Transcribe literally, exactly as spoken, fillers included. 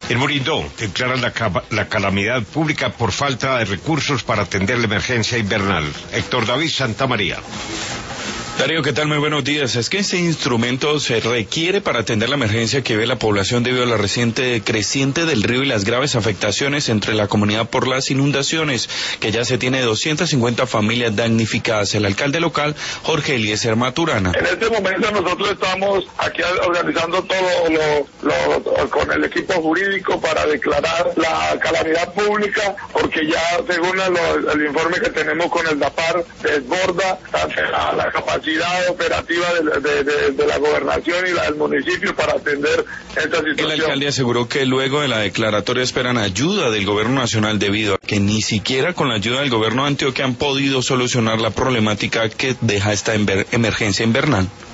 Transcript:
En Morindó declaran la, la calamidad pública por falta de recursos para atender la emergencia invernal. Héctor David Santamaría. Darío, ¿qué tal? Muy buenos días. Es que este instrumento se requiere para atender la emergencia que vive la población debido a la reciente creciente del río y las graves afectaciones entre la comunidad por las inundaciones, que ya se tiene doscientas cincuenta familias damnificadas. El alcalde local, Jorge Eliezer Maturana. En este momento nosotros estamos aquí organizando todo lo, lo, con el equipo jurídico para declarar la calamidad pública, porque ya según el, el informe que tenemos con el DAPAR, desborda la, la capacidad operativa de, de, de, de la gobernación y la del municipio para atender esta situación. El alcalde aseguró que luego de la declaratoria esperan ayuda del gobierno nacional debido a que ni siquiera con la ayuda del gobierno de Antioquia han podido solucionar la problemática que deja esta emergencia invernal.